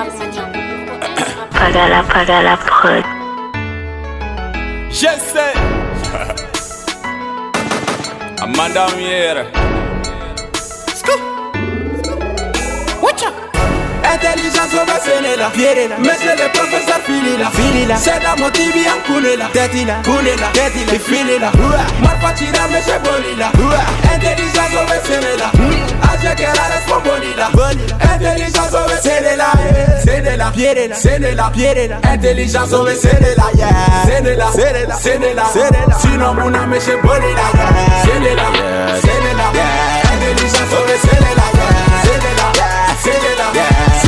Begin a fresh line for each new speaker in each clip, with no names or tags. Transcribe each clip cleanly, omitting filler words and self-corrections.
Pagala prod.
J'essaie. Amanda Mier.
Watcha. Intelligence au bassin là, monsieur le professeur fili là, c'est la motivi en coulé là, tête là, fili là, marfatira monsieur boli là, intelligence au bassin là, ajake la responsabilité là, intelligence au bassin là, c'est de la pierre là, intelligence au bassin là, c'est de la, sinon mon âme monsieur boli là, c'est de la, intelligence au bassin là, c'est de la,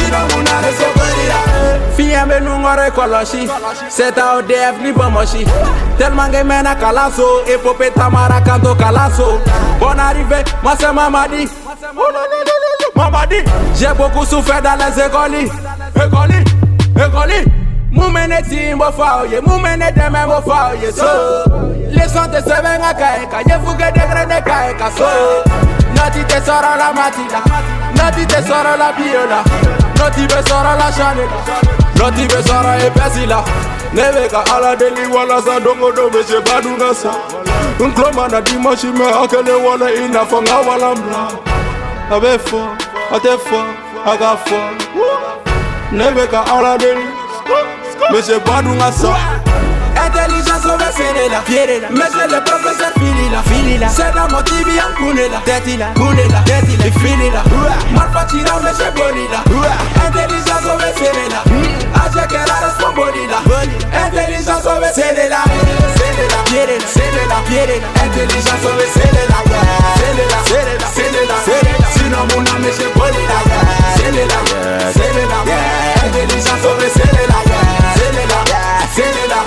Fia me nungore koloshi Seta ODF ni bomoshi Tellement que mena kalaso Epopé tamara kanto kalaso Bon arrivé, moi c'est Mamadi Mamadi J'ai beaucoup souffert dans les écoles Écoles Moumene timbo faoye Moumene deme mo faoye So Les santé se ven a kaeka Yefuge degre de kaeka So Nati te sora la matila Nati te sora la biola Noti be sora la chanela Noti be sora e pesila Neveka ala deli wala sa dongo do meche badunga sa Nkloma na dimashi me akele wala ina fonga wala mbla Abe fo, ate fo, aga fo Neveka ala deli meche badunga sa Intelligence au bassin là, monsieur le professeur fili là, c'est la motivi en coulé là, tête là, fili là, marfatira monsieur boli là, intelligence au bassin là, ajake la responsabilité là, intelligence au bassin là, c'est de la pierre là, intelligence au bassin là, c'est de la, sinon mon âme monsieur boli là, c'est de la, intelligence au bassin là, c'est de la,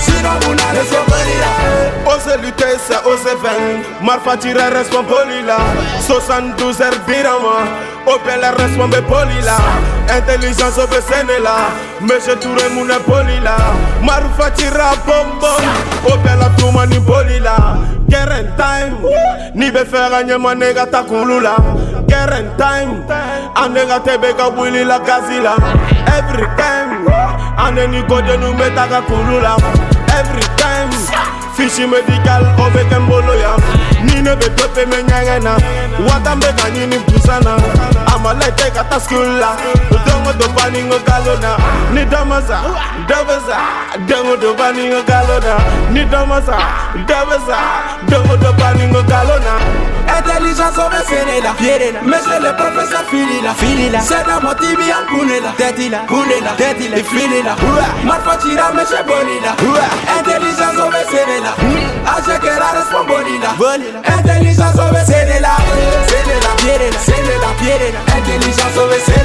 Ose lutter, c'est ose vaincre. Marfatira responsable là. 72 heures birama. Opel responsable poli là. Intelligence au BCN là. Monsieur Touré moune poli là. Marfatira bonbon. Opel a tout mani poli là. Keren time. Ni be faire anye manega takulu là. Keren time. Anega tebeka wili la gazila. Every time. Ane ni gode nou metaga kulu là. Every time, fichi medical obeke mboloya. Nine be tope me nyangena. Watambe kanyini pusana. Amalete kata skula. Dongo do baningo galona. Ni damaza, dongo do baningo galona. Ni damaza, dongo do baningo galona.
Intelligence au bassin là, monsieur le professeur fili là, c'est la motivi en coulé là, tête là, fili là, marfatira monsieur boli là, intelligence au bassin là, ajake la responsabilité là, intelligence au bassin là, c'est de la pierre là, intelligence au bassin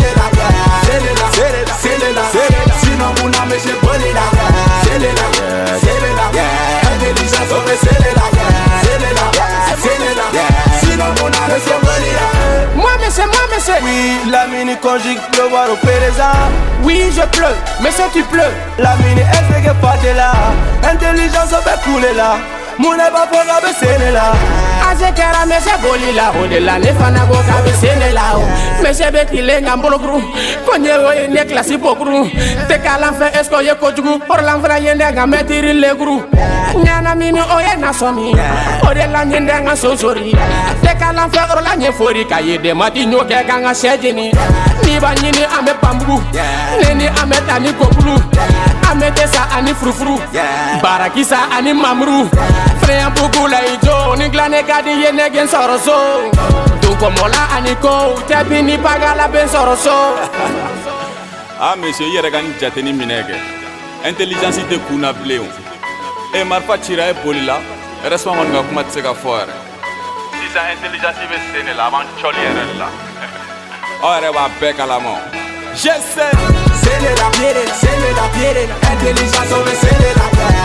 là, c'est de la, sinon mon âme monsieur boli là, c'est de la, intelligence au bassin là, c'est de la, sinon mon âme monsieur boli là.
Moi monsieur,
Oui, la mini conjugue pleuvoir au Péreza.
oui je pleure, mais si tu pleures.
La mini est que pas de là. Intelligence au fait couler là. Mon eba pour la là.
Azekera mese boli la o de la nefana go kabe sene la o mese be kile ngambolo gru konye o ne klasi pokru te kala fe esko ye kojugu por la mfra yende nga metiri le gru nyana mini o ye na somi o de la nyende nga sosori te kala fe or la nye fori kaye de mati nyoke nga sejini ni ba nyini ame pambu neni ame tani kopulu ame tesa ani frufru barakisa ani mamru frère beaucoup la ijo ni glane kadi yene gen soroso donc mola aniko tebi ni pagala ben soroso.
Ah monsieur yere kan jateni minege intelligence de kuna bleu e marfatira e bolila responsable nga kuma tseka fore si sa intelligence be sene la man choliere la ore va beka la mo je sais
c'est de la pierre, intelligence au bassin là.